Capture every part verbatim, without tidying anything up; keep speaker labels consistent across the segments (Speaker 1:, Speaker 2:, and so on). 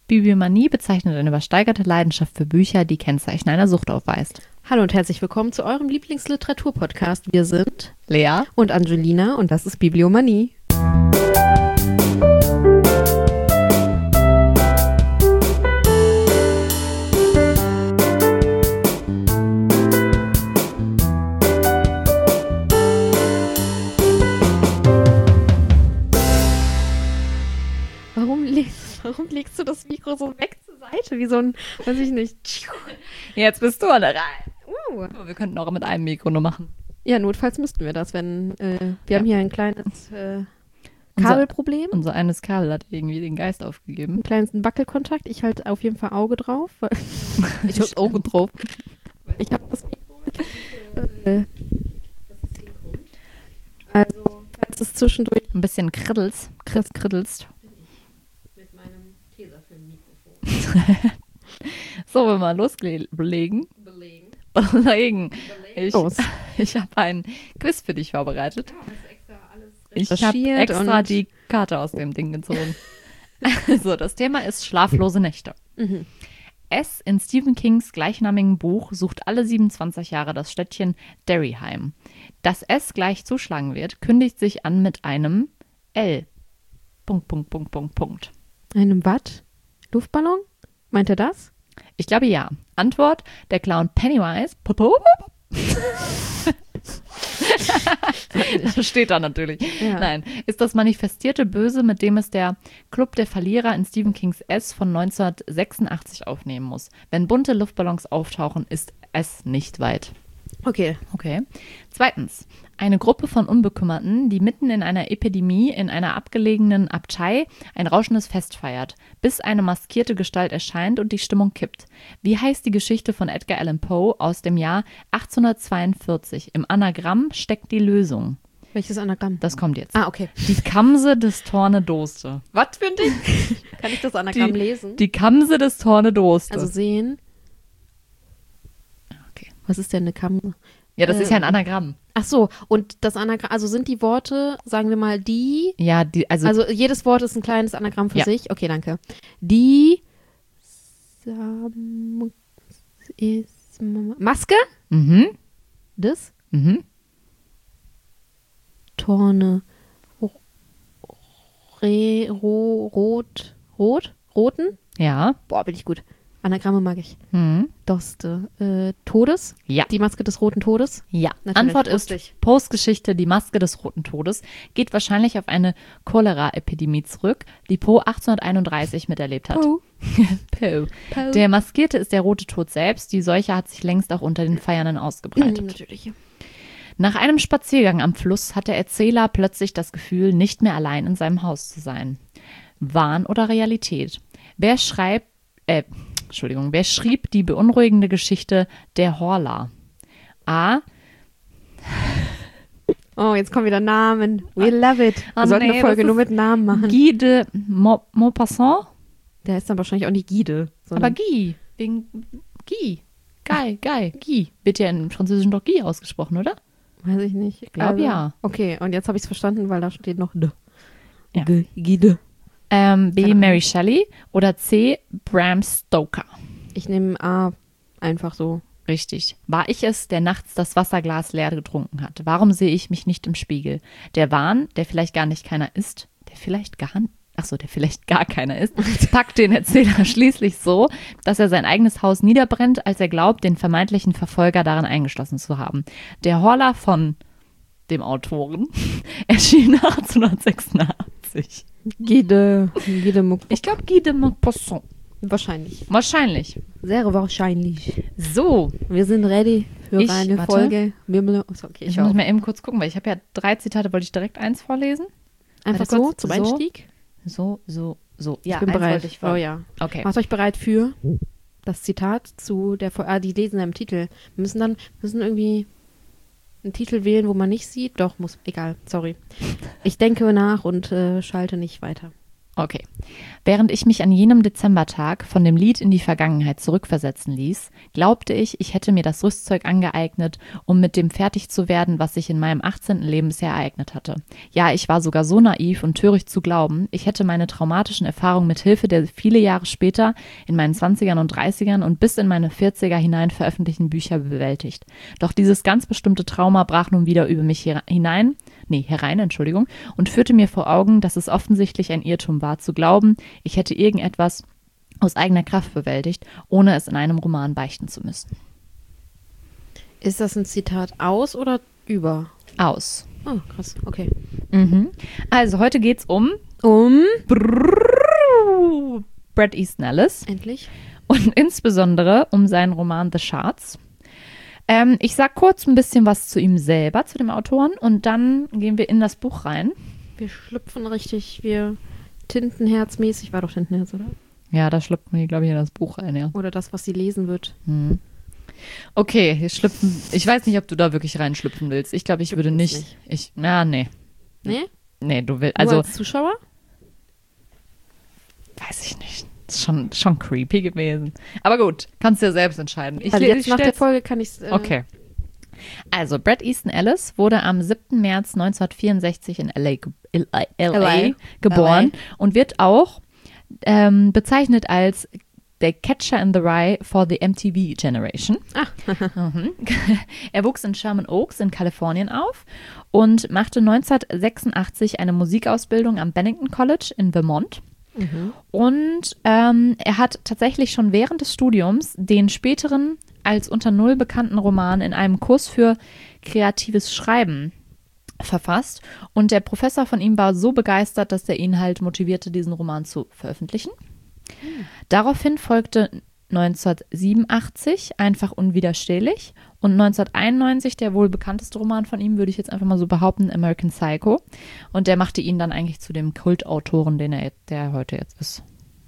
Speaker 1: Bibliomanie bezeichnet eine übersteigerte Leidenschaft für Bücher, die Kennzeichen einer Sucht aufweist.
Speaker 2: Hallo und herzlich willkommen zu eurem Lieblingsliteratur-Podcast. Wir sind
Speaker 1: Lea
Speaker 2: und Angelina und das ist Bibliomanie. Warum legst, warum legst du das Mikro so weg zur Seite, wie so ein, weiß ich nicht.
Speaker 1: Jetzt bist du an der Reihe.
Speaker 2: Uh.
Speaker 1: Wir könnten auch mit einem Mikro nur machen.
Speaker 2: Ja, notfalls müssten wir das, wenn, äh, wir
Speaker 1: Ja.
Speaker 2: haben hier ein kleines äh, Kabelproblem,
Speaker 1: Unser eines Kabel hat irgendwie den Geist aufgegeben.
Speaker 2: einen kleinen Wackelkontakt. Ich halte auf jeden Fall Auge drauf. Weil ich habe Auge drauf. Ich habe das Mikro. Äh, also, falls es zwischendurch
Speaker 1: Ein bisschen kriddels, kriddels, kriddelst.
Speaker 2: mit meinem Tesafilm-Mikrofon
Speaker 1: So, wollen wir mal loslegen.
Speaker 2: belegen.
Speaker 1: Belegen. Ich,
Speaker 2: Los.
Speaker 1: ich habe ein Quiz für dich vorbereitet. Ich habe
Speaker 2: recherchiert
Speaker 1: extra
Speaker 2: und-
Speaker 1: die Karte aus dem Ding gezogen. Also, das Thema ist schlaflose Nächte.
Speaker 2: Mhm.
Speaker 1: S in Stephen Kings gleichnamigen Buch sucht alle siebenundzwanzig Jahre das Städtchen Derry heim. Dass S gleich zuschlagen wird, kündigt sich an mit einem L. Punkt, Punkt, Punkt, Punkt, Punkt.
Speaker 2: Einem Watt? Luftballon? Meint er das?
Speaker 1: Ich glaube ja. Antwort, der Clown Pennywise. Das steht da natürlich.
Speaker 2: Ja.
Speaker 1: Nein, ist das manifestierte Böse, mit dem es der Club der Verlierer in Stephen Kings S von neunzehnhundertsechsundachtzig aufnehmen muss. Wenn bunte Luftballons auftauchen, ist S nicht weit.
Speaker 2: Okay.
Speaker 1: Okay. Zweitens. Eine Gruppe von Unbekümmerten, die mitten in einer Epidemie in einer abgelegenen Abtei ein rauschendes Fest feiert, bis eine maskierte Gestalt erscheint und die Stimmung kippt. Wie heißt die Geschichte von Edgar Allan Poe aus dem Jahr achtzehnhundertzweiundvierzig? Im Anagramm steckt die Lösung.
Speaker 2: Welches Anagramm?
Speaker 1: Das kommt jetzt.
Speaker 2: Ah, okay.
Speaker 1: Die Kamse des Tornedoste.
Speaker 2: Was für ein Ding? Kann ich das Anagramm
Speaker 1: Die-
Speaker 2: lesen?
Speaker 1: Die Kamse des Tornedoste.
Speaker 2: Also sehen.
Speaker 1: Okay.
Speaker 2: Was ist denn eine Kamse?
Speaker 1: Ja, das
Speaker 2: äh,
Speaker 1: ist ja ein Anagramm.
Speaker 2: Ach so, und das Anagramm, also sind die Worte, sagen wir mal, die,
Speaker 1: Ja, die, also,
Speaker 2: also jedes Wort ist ein kleines Anagramm für
Speaker 1: Ja.
Speaker 2: sich. Okay, danke. Die Sam ist Maske?
Speaker 1: mhm,
Speaker 2: Das?
Speaker 1: mhm.
Speaker 2: Torne. Re, ro, rot, rot? Roten?
Speaker 1: Ja.
Speaker 2: Boah, bin ich gut. Anagramme mag ich.
Speaker 1: Mhm.
Speaker 2: Doste. Äh, Todes?
Speaker 1: Ja.
Speaker 2: Die Maske des roten Todes?
Speaker 1: Ja,
Speaker 2: Natürlich,
Speaker 1: Antwort
Speaker 2: wusste
Speaker 1: ist
Speaker 2: ich.
Speaker 1: Poes-Geschichte Die Maske des Roten Todes geht wahrscheinlich auf eine Cholera-Epidemie zurück, die Poe achtzehnhunderteinunddreißig miterlebt hat.
Speaker 2: Poe.
Speaker 1: Poe.
Speaker 2: Poe.
Speaker 1: Der Maskierte ist der Rote Tod selbst. Die Seuche hat sich längst auch unter den Feiernden ausgebreitet.
Speaker 2: Natürlich.
Speaker 1: Nach einem Spaziergang am Fluss hat der Erzähler plötzlich das Gefühl, nicht mehr allein in seinem Haus zu sein. Wahn oder Realität? Wer schreibt, äh, Entschuldigung, wer schrieb die beunruhigende Geschichte Der Horla? A.
Speaker 2: Oh, jetzt kommen wieder Namen. We love it. Wir
Speaker 1: Oh,
Speaker 2: sollten
Speaker 1: nee,
Speaker 2: eine Folge
Speaker 1: das
Speaker 2: nur
Speaker 1: ist
Speaker 2: mit Namen machen.
Speaker 1: Guy de Mau- Maupassant?
Speaker 2: Der ist dann wahrscheinlich auch nicht Guide.
Speaker 1: Aber
Speaker 2: sondern-
Speaker 1: Guy, wegen Guy. Guy, Guy, Guy. Wird ja im Französischen doch Guy ausgesprochen, oder?
Speaker 2: Weiß ich nicht. Ich
Speaker 1: glaub, ja.
Speaker 2: Okay, und jetzt habe ich es verstanden, weil da steht noch de.
Speaker 1: Ja.
Speaker 2: De, Guide.
Speaker 1: Ähm, B.
Speaker 2: Keine Ahnung.
Speaker 1: Mary Shelley oder C. Bram Stoker?
Speaker 2: Ich nehme A einfach so.
Speaker 1: Richtig. War ich es, der nachts das Wasserglas leer getrunken hat? Warum sehe ich mich nicht im Spiegel? Der Wahn, der vielleicht gar nicht keiner ist, der vielleicht gar, ach so, der vielleicht gar keiner ist, packt den Erzähler schließlich so, dass er sein eigenes Haus niederbrennt, als er glaubt, den vermeintlichen Verfolger darin eingeschlossen zu haben. Der Horla von dem Autoren erschien achtzehnhundertsechsundachtzig.
Speaker 2: Guide. Guide Muck.
Speaker 1: Ich glaube, Guy de Maupassant.
Speaker 2: Wahrscheinlich.
Speaker 1: Wahrscheinlich.
Speaker 2: Sehr wahrscheinlich.
Speaker 1: So,
Speaker 2: Wir sind ready für
Speaker 1: Ich-
Speaker 2: eine
Speaker 1: warte.
Speaker 2: Folge. Bibli- oh, okay,
Speaker 1: ich
Speaker 2: ich
Speaker 1: muss
Speaker 2: auch.
Speaker 1: mal eben kurz gucken, weil ich habe ja drei Zitate, wollte ich direkt eins vorlesen?
Speaker 2: Einfach
Speaker 1: warte
Speaker 2: so
Speaker 1: kurz,
Speaker 2: zum
Speaker 1: so.
Speaker 2: Einstieg.
Speaker 1: So, so, so. Ja,
Speaker 2: ich bin
Speaker 1: eins
Speaker 2: bereit.
Speaker 1: wollte ich vor-
Speaker 2: Oh ja.
Speaker 1: Okay.
Speaker 2: Macht euch bereit für das Zitat zu der Folge. Ah, die lesen im Titel. Wir müssen dann müssen irgendwie einen Titel wählen, wo man nicht sieht. Doch, muss. Egal, sorry. Ich denke nach und äh, schalte nicht weiter.
Speaker 1: Okay. Während ich mich an jenem Dezembertag von dem Lied in die Vergangenheit zurückversetzen ließ, glaubte ich, ich hätte mir das Rüstzeug angeeignet, um mit dem fertig zu werden, was sich in meinem achtzehnten Lebensjahr ereignet hatte. Ja, ich war sogar so naiv und töricht zu glauben, ich hätte meine traumatischen Erfahrungen mit Hilfe der viele Jahre später in meinen zwanzigern und dreißigern und bis in meine vierziger hinein veröffentlichten Bücher bewältigt. Doch dieses ganz bestimmte Trauma brach nun wieder über mich her- hinein, nee, herein, Entschuldigung, und führte mir vor Augen, dass es offensichtlich ein Irrtum war, zu glauben, ich hätte irgendetwas aus eigener Kraft bewältigt, ohne es in einem Roman beichten zu müssen.
Speaker 2: Ist das ein Zitat aus oder über?
Speaker 1: Aus.
Speaker 2: Oh, krass, okay.
Speaker 1: Mhm. Also, heute geht's um
Speaker 2: Um?
Speaker 1: Brrrr, Bret Easton Ellis
Speaker 2: Endlich.
Speaker 1: und insbesondere um seinen Roman The Shards. Ähm, ich sag kurz ein bisschen was zu ihm selber, zu dem Autoren, und dann gehen wir in das Buch rein.
Speaker 2: Wir schlüpfen richtig, wir Tintenherz-mäßig, war doch Tintenherz, oder?
Speaker 1: Ja, da schlüpfen wir, glaube ich, in das Buch rein, ja.
Speaker 2: Oder das, was sie lesen wird.
Speaker 1: Hm. Okay, wir schlüpfen. Ich weiß nicht, ob du da wirklich reinschlüpfen willst. Ich glaube, ich würde nicht.
Speaker 2: nicht.
Speaker 1: Ich, na, nee.
Speaker 2: Nee?
Speaker 1: Nee, du willst.
Speaker 2: Also
Speaker 1: Also,
Speaker 2: als Zuschauer?
Speaker 1: weiß ich nicht. Ist schon, schon creepy gewesen. Aber gut, kannst du ja selbst entscheiden. Ich,
Speaker 2: Also
Speaker 1: le-
Speaker 2: jetzt
Speaker 1: ich
Speaker 2: nach der
Speaker 1: stell's-
Speaker 2: Folge kann ich es. Äh,
Speaker 1: Okay. Also, Bret Easton Ellis wurde am siebten März neunzehnhundertvierundsechzig in L A, ge- L A, L A
Speaker 2: L A.
Speaker 1: geboren und wird auch ähm, bezeichnet als der Catcher in the Rye for the M T V Generation. Mhm. Er wuchs in Sherman Oaks in Kalifornien auf und machte neunzehnhundertsechsundachtzig eine Musikausbildung am Bennington College in Vermont.
Speaker 2: Mhm.
Speaker 1: Und ähm, er hat tatsächlich schon während des Studiums den späteren als unter Null bekannten Roman in einem Kurs für kreatives Schreiben verfasst. Und der Professor von ihm war so begeistert, dass er ihn halt motivierte, diesen Roman zu veröffentlichen. Daraufhin folgte neunzehnhundertsiebenundachtzig Einfach unwiderstehlich und neunzehnhunderteinundneunzig der wohl bekannteste Roman von ihm, würde ich jetzt einfach mal so behaupten, American Psycho. Und der machte ihn dann eigentlich zu dem Kultautoren, den er, der er heute jetzt ist.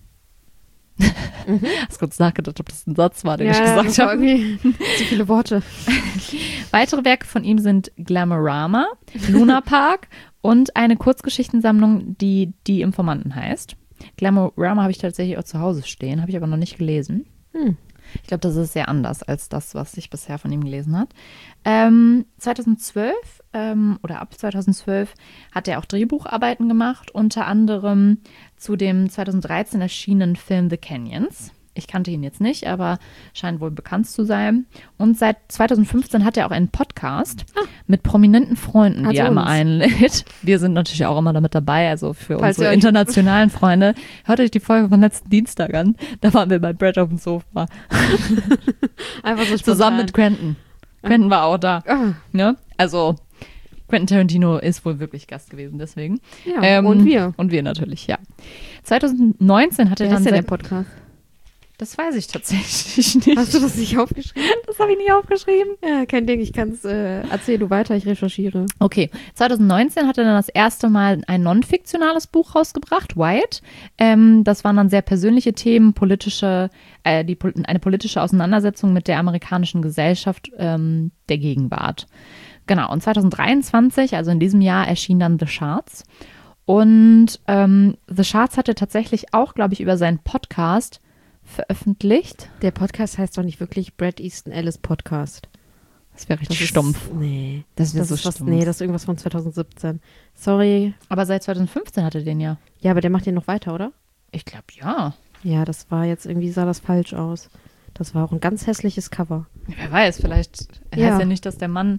Speaker 1: Mhm. Hast kurz nachgedacht, ob das ein Satz war, den
Speaker 2: Ja,
Speaker 1: ich
Speaker 2: das
Speaker 1: gesagt
Speaker 2: war
Speaker 1: habe.
Speaker 2: irgendwie zu viele Worte.
Speaker 1: Weitere Werke von ihm sind Glamorama, Luna Park und eine Kurzgeschichtensammlung, die Die Informanten heißt. Glamorama habe ich tatsächlich auch zu Hause stehen, habe ich aber noch nicht gelesen.
Speaker 2: Hm.
Speaker 1: Ich glaube, das ist sehr anders als das, was ich bisher von ihm gelesen habe. Ähm, zweitausendzwölf ähm, oder ab zweitausendzwölf hat er auch Drehbucharbeiten gemacht, unter anderem zu dem zweitausenddreizehn erschienenen Film The Canyons. Ich kannte ihn jetzt nicht, aber scheint wohl bekannt zu sein. Und seit zweitausendfünfzehn hat er auch einen Podcast
Speaker 2: Ah.
Speaker 1: mit prominenten Freunden, die
Speaker 2: Also
Speaker 1: er immer
Speaker 2: uns.
Speaker 1: einlädt. Wir sind natürlich auch immer damit dabei, also für
Speaker 2: Falls ihr
Speaker 1: unsere
Speaker 2: euch-
Speaker 1: internationalen Freunde. Hört euch die Folge von letzten Dienstag an. Da waren wir bei Brett auf dem Sofa.
Speaker 2: Einfach so
Speaker 1: Zusammen mit
Speaker 2: spontan.
Speaker 1: Quentin. Quentin war auch da.
Speaker 2: Ah,
Speaker 1: Ne? Also Quentin Tarantino ist wohl wirklich Gast gewesen, deswegen.
Speaker 2: ja,
Speaker 1: Ähm,
Speaker 2: und wir.
Speaker 1: Und wir natürlich, ja. zweitausendneunzehn hat er
Speaker 2: Wer
Speaker 1: dann
Speaker 2: ist denn der
Speaker 1: sein-
Speaker 2: Podcast?
Speaker 1: Das weiß ich tatsächlich nicht.
Speaker 2: Hast du das nicht aufgeschrieben?
Speaker 1: Das habe ich nicht aufgeschrieben.
Speaker 2: Ja, kein Ding, ich kann es, äh, erzähl du weiter, ich recherchiere.
Speaker 1: Okay, zweitausendneunzehn hat er dann das erste Mal ein non-fiktionales Buch rausgebracht, Wyatt. Ähm, das waren dann sehr persönliche Themen, politische, äh, die, pol- eine politische Auseinandersetzung mit der amerikanischen Gesellschaft ähm, der Gegenwart. Genau, und zweitausenddreiundzwanzig, also in diesem Jahr, erschien dann The Shards. Und ähm, The Shards hatte tatsächlich auch, glaube ich, über seinen Podcast veröffentlicht.
Speaker 2: Der Podcast heißt doch nicht wirklich Bret Easton Ellis Podcast.
Speaker 1: Das wäre richtig
Speaker 2: Das
Speaker 1: stumpf.
Speaker 2: Ist, nee.
Speaker 1: Das wäre
Speaker 2: Das
Speaker 1: so
Speaker 2: ist was,
Speaker 1: stumpf.
Speaker 2: nee, das ist irgendwas von zweitausendsiebzehn. Sorry.
Speaker 1: Aber seit zweitausendfünfzehn hatte den ja.
Speaker 2: Ja, aber der macht den noch weiter, oder?
Speaker 1: Ich glaube, ja.
Speaker 2: Ja, das war jetzt, irgendwie sah das falsch aus. Das war auch ein ganz hässliches Cover.
Speaker 1: Wer weiß, vielleicht
Speaker 2: Ja.
Speaker 1: heißt ja nicht, dass der Mann.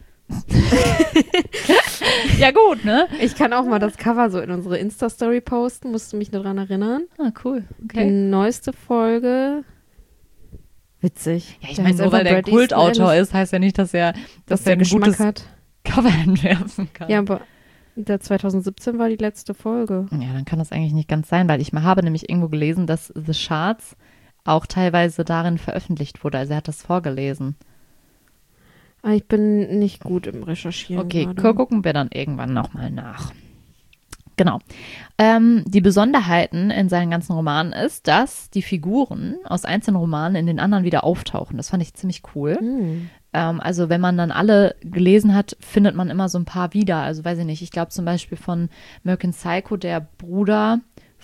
Speaker 1: Ja, gut, ne?
Speaker 2: Ich kann auch mal das Cover so in unsere Insta-Story posten, musst du mich nur dran erinnern.
Speaker 1: Ah, cool.
Speaker 2: Die
Speaker 1: Okay.
Speaker 2: neueste Folge. Witzig.
Speaker 1: Ja, ich
Speaker 2: Der
Speaker 1: meine,
Speaker 2: heißt
Speaker 1: nur weil
Speaker 2: einfach
Speaker 1: der
Speaker 2: Bret Easton
Speaker 1: Kultautor
Speaker 2: Ellis,
Speaker 1: ist, heißt ja nicht, dass er, dass
Speaker 2: dass
Speaker 1: er
Speaker 2: der
Speaker 1: ein
Speaker 2: Geschmack
Speaker 1: gutes
Speaker 2: hat.
Speaker 1: Cover entwerfen kann.
Speaker 2: Ja, aber der zweitausendsiebzehn war die letzte Folge.
Speaker 1: Ja, dann kann das eigentlich nicht ganz sein, weil ich mal habe nämlich irgendwo gelesen, dass The Shards auch teilweise darin veröffentlicht wurde. Also er hat das vorgelesen.
Speaker 2: Ah, ich bin nicht gut im Recherchieren.
Speaker 1: Okay,
Speaker 2: gerade.
Speaker 1: gucken wir dann irgendwann nochmal nach. Genau. Ähm, die Besonderheiten in seinen ganzen Romanen ist, dass die Figuren aus einzelnen Romanen in den anderen wieder auftauchen. Das fand ich ziemlich cool.
Speaker 2: Hm.
Speaker 1: Ähm, also wenn man dann alle gelesen hat, findet man immer so ein paar wieder. Also weiß ich nicht, ich glaube zum Beispiel von American Psycho, der Bruder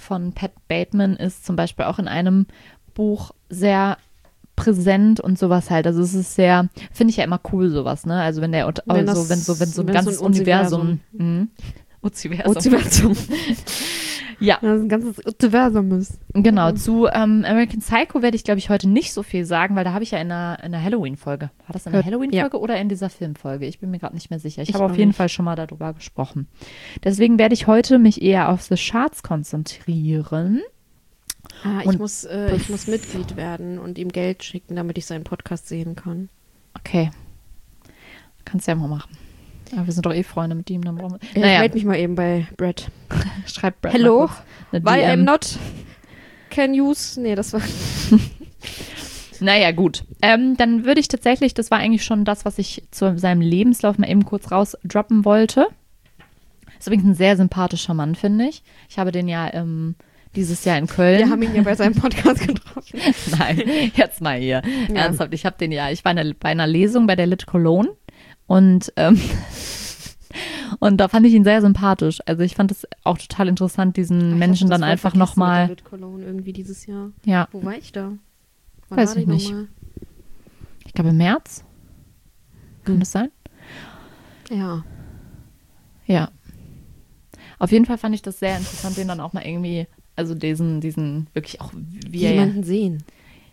Speaker 1: von Pat Bateman ist zum Beispiel auch in einem Buch sehr präsent und sowas halt. Also es ist sehr, finde ich ja immer cool sowas, ne? Also wenn der,
Speaker 2: Wenn
Speaker 1: also
Speaker 2: das-
Speaker 1: wenn so, wenn so ein
Speaker 2: wenn
Speaker 1: ganzes
Speaker 2: so ein
Speaker 1: Universum, mhm. Uziversum.
Speaker 2: Universum.
Speaker 1: Ja,
Speaker 2: Das ist ein ganzes Universum ist.
Speaker 1: genau. Zu ähm, American Psycho werde ich, glaube ich, heute nicht so viel sagen, weil da habe ich ja in einer, in einer Halloween-Folge. War das in einer
Speaker 2: Hört-
Speaker 1: Halloween-Folge oder in dieser Filmfolge? Ich bin mir gerade nicht mehr sicher. Ich,
Speaker 2: Ich
Speaker 1: habe auf
Speaker 2: auch
Speaker 1: jeden
Speaker 2: nicht.
Speaker 1: Fall schon mal darüber gesprochen. Deswegen werde ich heute mich eher auf The Charts konzentrieren.
Speaker 2: Ah, ich
Speaker 1: Und
Speaker 2: muss, äh, ich muss Mitglied werden und ihm Geld schicken, damit ich seinen Podcast sehen kann.
Speaker 1: Okay. Kannst ja mal machen. Aber wir sind doch eh Freunde mit ihm. Dann brauchen wir,
Speaker 2: Ich
Speaker 1: naja,
Speaker 2: melde mich mal eben bei Brett.
Speaker 1: schreibt Brad
Speaker 2: Hello?
Speaker 1: mal kurz eine
Speaker 2: Why
Speaker 1: D M.
Speaker 2: I'm not can use. Nee, das war.
Speaker 1: Naja, gut. Ähm, dann würde ich tatsächlich, das war eigentlich schon das, was ich zu seinem Lebenslauf mal eben kurz rausdroppen wollte. Ist übrigens ein sehr sympathischer Mann, finde ich. Ich habe den ja ähm, dieses Jahr in Köln.
Speaker 2: Wir haben ihn ja bei seinem Podcast getroffen.
Speaker 1: Nein, jetzt mal hier.
Speaker 2: Ja.
Speaker 1: Ernsthaft, ich habe den ja, ich war eine, bei einer Lesung bei der Lit Cologne und ähm, und da fand ich ihn sehr sympathisch. Also ich fand es auch total interessant, diesen
Speaker 2: Ich
Speaker 1: Menschen
Speaker 2: hab das
Speaker 1: dann
Speaker 2: voll
Speaker 1: einfach
Speaker 2: vergessen
Speaker 1: nochmal,
Speaker 2: mit der Lit Cologne irgendwie dieses Jahr.
Speaker 1: ja,
Speaker 2: Wo war ich da? Wann
Speaker 1: Weiß
Speaker 2: war die
Speaker 1: ich nicht.
Speaker 2: nochmal?
Speaker 1: ich glaube im März. Kann
Speaker 2: Hm.
Speaker 1: das sein?
Speaker 2: Ja.
Speaker 1: Ja. Auf jeden Fall fand ich das sehr interessant, den dann auch mal irgendwie, also diesen, diesen, wirklich auch, wie er ja,
Speaker 2: Jemanden sehen.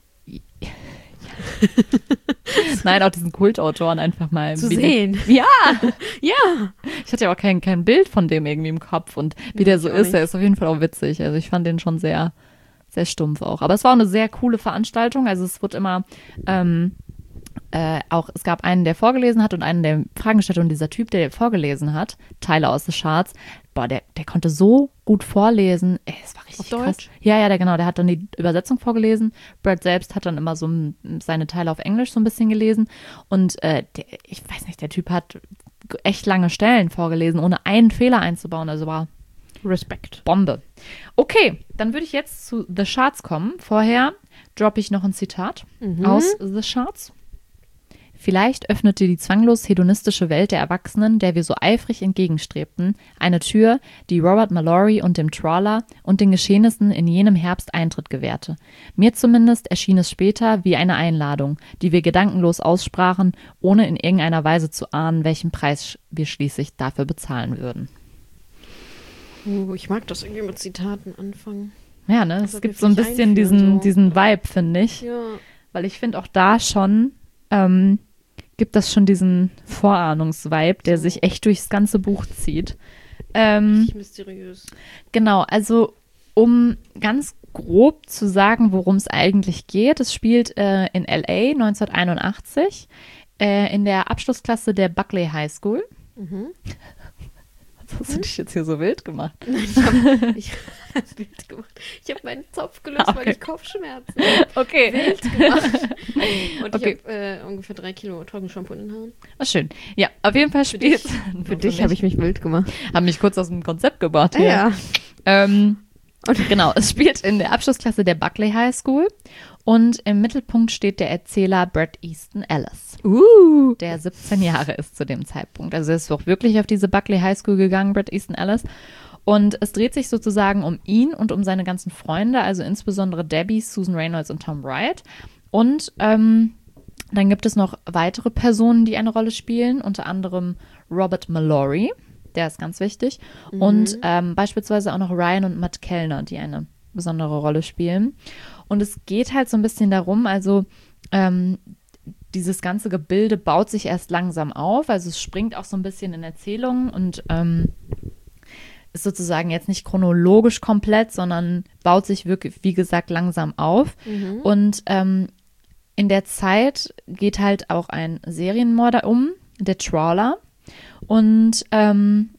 Speaker 1: nein, auch diesen Kultautoren einfach mal.
Speaker 2: Zu
Speaker 1: wie
Speaker 2: sehen.
Speaker 1: Der, ja,
Speaker 2: Ja.
Speaker 1: ich hatte ja auch kein, kein Bild von dem irgendwie im Kopf und wie
Speaker 2: Ja,
Speaker 1: der
Speaker 2: ich
Speaker 1: so
Speaker 2: auch
Speaker 1: ist,
Speaker 2: nicht.
Speaker 1: der ist auf jeden Fall auch witzig. Also ich fand den schon sehr, sehr stumpf auch. Aber es war auch eine sehr coole Veranstaltung. Also es wird immer ähm, äh, auch, es gab einen, der vorgelesen hat und einen, der Fragen gestellt hat. Und dieser Typ, der vorgelesen hat, Tyler aus The Charts, boah, der, der konnte so gut vorlesen. Ey, das war richtig
Speaker 2: Auf
Speaker 1: krass.
Speaker 2: Deutsch?
Speaker 1: Ja, ja, der genau, der hat dann die Übersetzung vorgelesen. Brad selbst hat dann immer so m- seine Teile auf Englisch so ein bisschen gelesen. Und äh, der, ich weiß nicht, der Typ hat echt lange Stellen vorgelesen, ohne einen Fehler einzubauen. Also war
Speaker 2: Respekt.
Speaker 1: Bombe. Okay, dann würde ich jetzt zu The Charts kommen. Vorher droppe ich noch ein Zitat
Speaker 2: Mhm.
Speaker 1: aus The Charts. Vielleicht öffnete die zwanglos hedonistische Welt der Erwachsenen, der wir so eifrig entgegenstrebten, eine Tür, die Robert Mallory und dem Trawler und den Geschehnissen in jenem Herbst Eintritt gewährte. Mir zumindest erschien es später wie eine Einladung, die wir gedankenlos aussprachen, ohne in irgendeiner Weise zu ahnen, welchen Preis wir schließlich dafür bezahlen würden.
Speaker 2: Uh, ich mag das irgendwie mit Zitaten anfangen.
Speaker 1: Ja, ne,
Speaker 2: Das
Speaker 1: es gibt so
Speaker 2: wird
Speaker 1: ein
Speaker 2: mich
Speaker 1: bisschen
Speaker 2: einführen,
Speaker 1: diesen,
Speaker 2: so.
Speaker 1: diesen Vibe, finde ich.
Speaker 2: Ja.
Speaker 1: Weil ich finde auch da schon, ähm, gibt das schon diesen Vorahnungsvibe, der
Speaker 2: So.
Speaker 1: sich echt durchs ganze Buch zieht. Ähm,
Speaker 2: Richtig mysteriös.
Speaker 1: genau, also um ganz grob zu sagen, worum es eigentlich geht, es spielt äh, in L A neunzehnhunderteinundachtzig äh, in der Abschlussklasse der Buckley High School.
Speaker 2: Mhm.
Speaker 1: Was hast du dich jetzt hier so wild gemacht?
Speaker 2: Ich habe ich hab ein Bild gemacht. Ich habe meinen Zopf gelöst,
Speaker 1: Ah,
Speaker 2: weil
Speaker 1: okay.
Speaker 2: ich Kopfschmerzen habe.
Speaker 1: Okay.
Speaker 2: Wild gemacht. Und
Speaker 1: Okay.
Speaker 2: ich habe äh, ungefähr drei Kilo Trockenshampoo in den Haaren.
Speaker 1: Oh, schön. Ja, auf jeden Fall spielt
Speaker 2: Für dich habe ich mich wild gemacht.
Speaker 1: Haben mich kurz aus dem Konzept gebracht
Speaker 2: Ah,
Speaker 1: hier.
Speaker 2: ja.
Speaker 1: Ähm, genau, es spielt in der Abschlussklasse der Buckley High School und im Mittelpunkt steht der Erzähler Bret Easton Ellis,
Speaker 2: Uh.
Speaker 1: der siebzehn Jahre ist zu dem Zeitpunkt. Also er ist auch wirklich auf diese Buckley High School gegangen, Bret Easton Ellis. Und es dreht sich sozusagen um ihn und um seine ganzen Freunde, also insbesondere Debbie, Susan Reynolds und Tom Wright. Und ähm, dann gibt es noch weitere Personen, die eine Rolle spielen, unter anderem Robert Mallory, der ist ganz wichtig,
Speaker 2: Mhm.
Speaker 1: und ähm, beispielsweise auch noch Ryan und Matt Kellner, die eine besondere Rolle spielen. Und es geht halt so ein bisschen darum, also ähm, dieses ganze Gebilde baut sich erst langsam auf, also es springt auch so ein bisschen in Erzählungen und ähm, ist sozusagen jetzt nicht chronologisch komplett, sondern baut sich wirklich, wie gesagt, langsam auf.
Speaker 2: Mhm.
Speaker 1: Und ähm, in der Zeit geht halt auch ein Serienmörder um, der Trawler. Und ähm,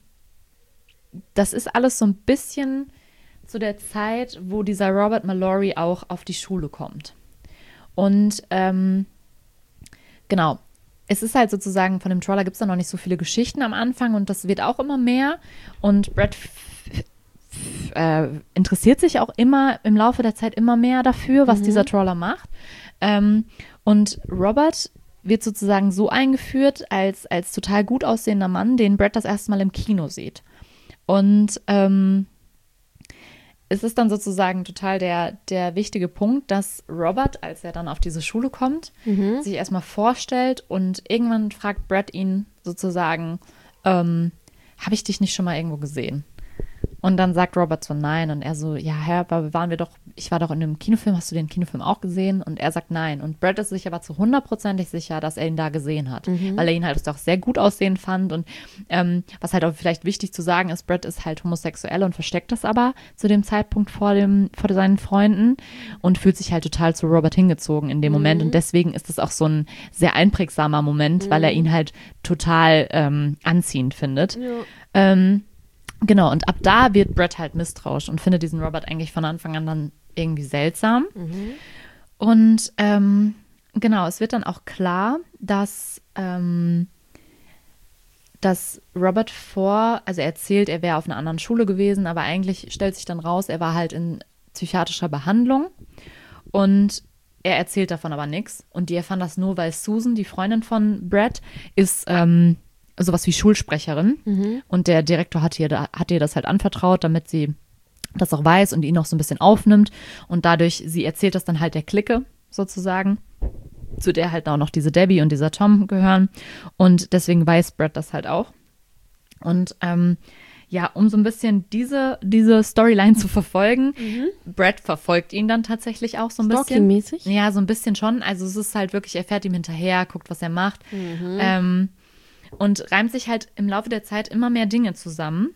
Speaker 1: das ist alles so ein bisschen zu der Zeit, wo dieser Robert Mallory auch auf die Schule kommt. Und ähm, genau, es ist halt sozusagen, von dem Trawler gibt es da noch nicht so viele Geschichten am Anfang und das wird auch immer mehr. Und Brad f- f- äh, interessiert sich auch immer im Laufe der Zeit immer mehr dafür, was
Speaker 2: Mhm.
Speaker 1: dieser Trawler macht. Ähm, und Robert wird sozusagen so eingeführt als, als total gut aussehender Mann, den Brad das erste Mal im Kino sieht. Und ähm, es ist dann sozusagen total der, der wichtige Punkt, dass Robert, als er dann auf diese Schule kommt,
Speaker 2: Mhm.
Speaker 1: sich erstmal vorstellt und irgendwann fragt Brad ihn sozusagen, ähm, habe ich dich nicht schon mal irgendwo gesehen? Und dann sagt Robert so nein und er so, ja, Herr, aber waren wir doch, ich war doch in einem Kinofilm, hast du den Kinofilm auch gesehen? Und er sagt nein. Und Brad ist sich aber zu hundertprozentig sicher, dass er ihn da gesehen hat,
Speaker 2: Mhm.
Speaker 1: weil er ihn halt auch sehr gut aussehen fand. Und ähm, was halt auch vielleicht wichtig zu sagen ist, Brad ist halt homosexuell und versteckt das aber zu dem Zeitpunkt vor, dem, vor seinen Freunden und fühlt sich halt total zu Robert hingezogen in dem Moment. Und deswegen ist es auch so ein sehr einprägsamer Moment, weil er ihn halt total ähm, anziehend findet.
Speaker 2: Ja.
Speaker 1: Ähm, Genau, und ab da wird Brad halt misstrauisch und findet diesen Robert eigentlich von Anfang an dann irgendwie seltsam.
Speaker 2: Mhm.
Speaker 1: Und ähm, genau, es wird dann auch klar, dass, ähm, dass Robert vor, also er erzählt, er wäre auf einer anderen Schule gewesen, aber eigentlich stellt sich dann raus, er war halt in psychiatrischer Behandlung und er erzählt davon aber nichts. Und die erfahren das nur, weil Susan, die Freundin von Brad, ist ähm, sowas wie Schulsprecherin.
Speaker 2: Mhm.
Speaker 1: Und der Direktor hat ihr, da- hat ihr das halt anvertraut, damit sie das auch weiß und ihn auch so ein bisschen aufnimmt. Und dadurch, sie erzählt das dann halt der Clique sozusagen, zu der halt auch noch diese Debbie und dieser Tom gehören. Und deswegen weiß Brad das halt auch. Und ähm, ja, um so ein bisschen diese, diese Storyline zu verfolgen, Brad verfolgt ihn dann tatsächlich auch so ein bisschen.
Speaker 2: Stalking-mäßig?
Speaker 1: Ja, so ein bisschen schon. Also es ist halt wirklich, er fährt ihm hinterher, guckt, was er macht. Ähm, und reimt sich halt im Laufe der Zeit immer mehr Dinge zusammen.